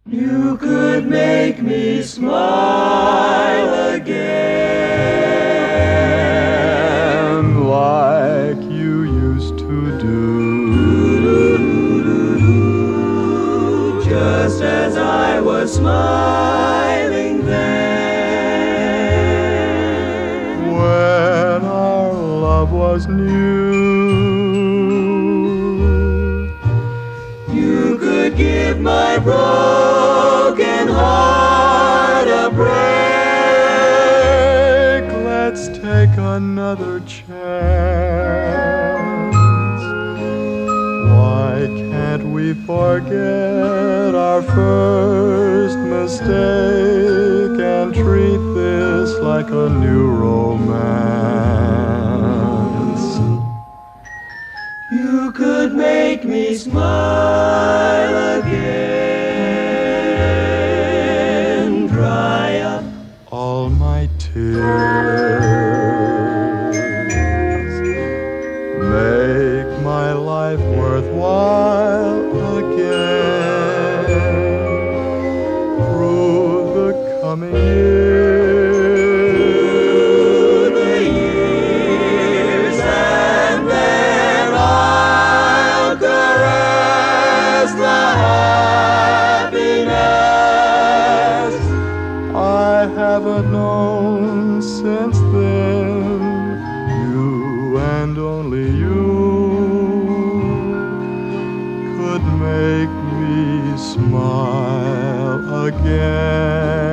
You could make me smile again like you used to do, just as I was smiling then when our love was new. You could give my broken heart a break. Let's take another chance. Why can't we forget our first mistake and treat this like a new romance? You could make me smile again, dry up all my tears, make my life worthwhile again through the coming years, and then I'll caress the happiness I haven't known since then. You and only you could make me smile again.